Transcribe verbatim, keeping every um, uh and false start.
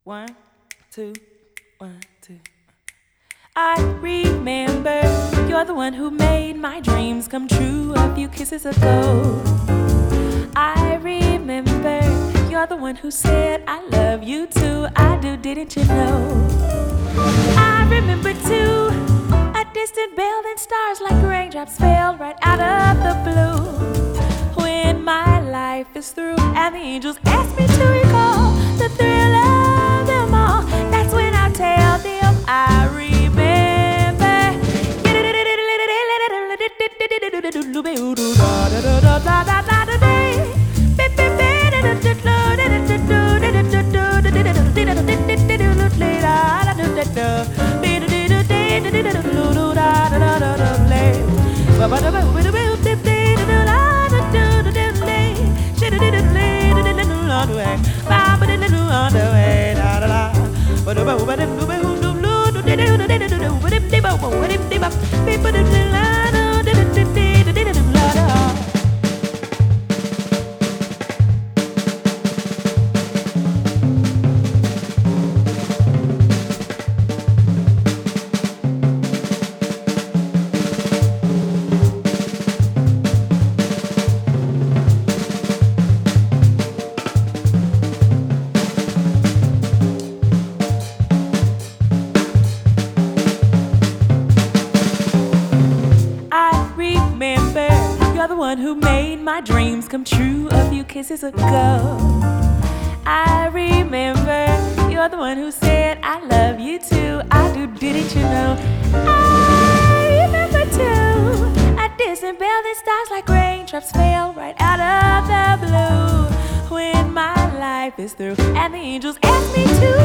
One, two, one, two. I remember you're the one who made my dreams come true a few kisses ago. I remember you're the one who said I love you too. I do, didn't you know? I remember too a distant bell, then stars like raindrops fell right out of the blue. When my life is through and the angels ask me to recall the thrill of them all, that's when I tell them I remember. You're the one who made my dreams come true a few kisses ago. I remember you're the one who said I love you too. I do, didn't you know? I remember too a distant bell that stars like raindrops fell right out of the blue. When my life is through and the angels ask me to